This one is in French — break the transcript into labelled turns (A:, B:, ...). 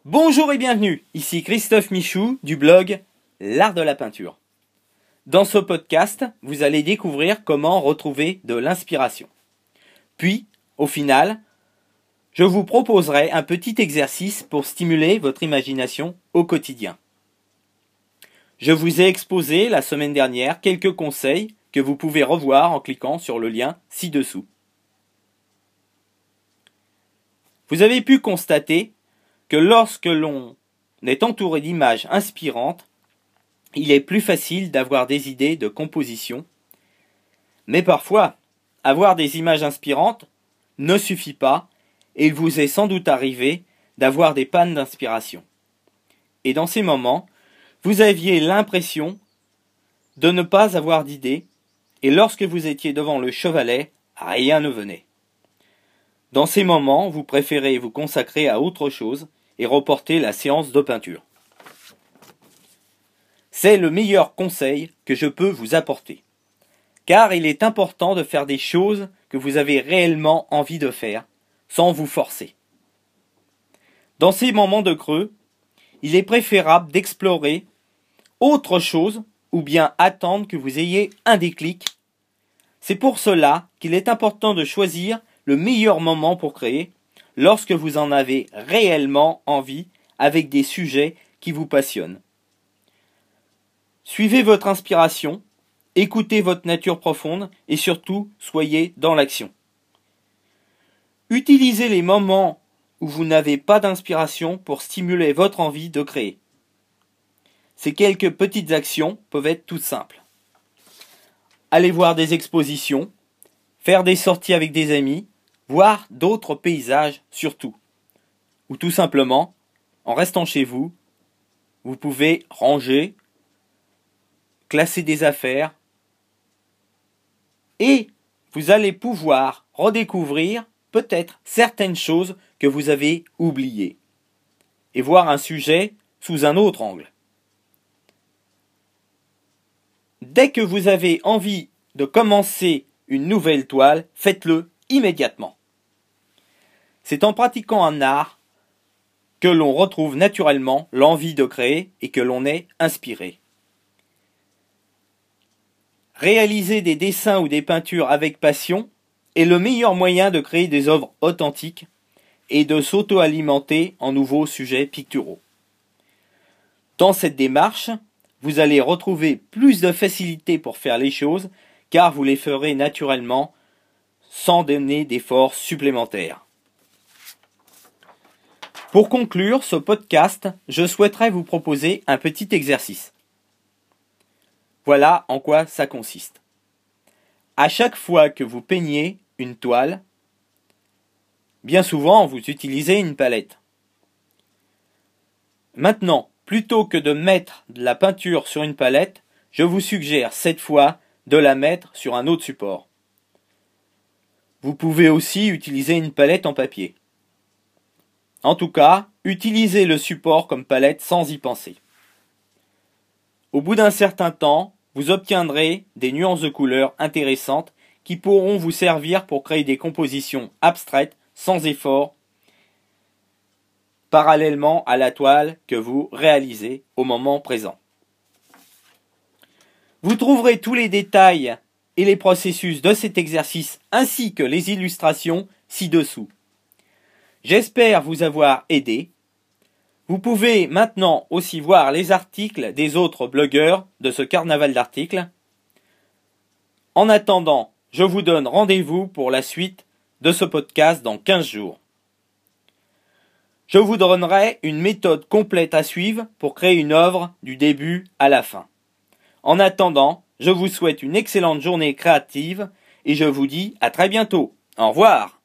A: Bonjour et bienvenue, ici Christophe Michou du blog L'Art de la Peinture. Dans ce podcast, vous allez découvrir comment retrouver de l'inspiration. Puis, au final, je vous proposerai un petit exercice pour stimuler votre imagination au quotidien. Je vous ai exposé la semaine dernière quelques conseils que vous pouvez revoir en cliquant sur le lien ci-dessous. Vous avez pu constater que lorsque l'on est entouré d'images inspirantes, il est plus facile d'avoir des idées de composition. Mais parfois, avoir des images inspirantes ne suffit pas et il vous est sans doute arrivé d'avoir des pannes d'inspiration. Et dans ces moments, vous aviez l'impression de ne pas avoir d'idées et lorsque vous étiez devant le chevalet, rien ne venait. Dans ces moments, vous préférez vous consacrer à autre chose et reporter la séance de peinture. C'est le meilleur conseil que je peux vous apporter, car il est important de faire des choses que vous avez réellement envie de faire, sans vous forcer. Dans ces moments de creux, il est préférable d'explorer autre chose ou bien attendre que vous ayez un déclic. C'est pour cela qu'il est important de choisir le meilleur moment pour créer, lorsque vous en avez réellement envie avec des sujets qui vous passionnent. Suivez votre inspiration, écoutez votre nature profonde et surtout soyez dans l'action. Utilisez les moments où vous n'avez pas d'inspiration pour stimuler votre envie de créer. Ces quelques petites actions peuvent être toutes simples. Allez voir des expositions, faire des sorties avec des amis, voir d'autres paysages surtout. Ou tout simplement, en restant chez vous, vous pouvez ranger, classer des affaires, et vous allez pouvoir redécouvrir peut-être certaines choses que vous avez oubliées, et voir un sujet sous un autre angle. Dès que vous avez envie de commencer une nouvelle toile, faites-le immédiatement. C'est en pratiquant un art que l'on retrouve naturellement l'envie de créer et que l'on est inspiré. Réaliser des dessins ou des peintures avec passion est le meilleur moyen de créer des œuvres authentiques et de s'auto-alimenter en nouveaux sujets picturaux. Dans cette démarche, vous allez retrouver plus de facilité pour faire les choses car vous les ferez naturellement sans donner d'efforts supplémentaires. Pour conclure ce podcast, je souhaiterais vous proposer un petit exercice. Voilà en quoi ça consiste. À chaque fois que vous peignez une toile, bien souvent vous utilisez une palette. Maintenant, plutôt que de mettre de la peinture sur une palette, je vous suggère cette fois de la mettre sur un autre support. Vous pouvez aussi utiliser une palette en papier. En tout cas, utilisez le support comme palette sans y penser. Au bout d'un certain temps, vous obtiendrez des nuances de couleurs intéressantes qui pourront vous servir pour créer des compositions abstraites sans effort, parallèlement à la toile que vous réalisez au moment présent. Vous trouverez tous les détails et les processus de cet exercice ainsi que les illustrations ci-dessous. J'espère vous avoir aidé. Vous pouvez maintenant aussi voir les articles des autres blogueurs de ce carnaval d'articles. En attendant, je vous donne rendez-vous pour la suite de ce podcast dans 15 jours. Je vous donnerai une méthode complète à suivre pour créer une œuvre du début à la fin. En attendant, je vous souhaite une excellente journée créative et je vous dis à très bientôt. Au revoir!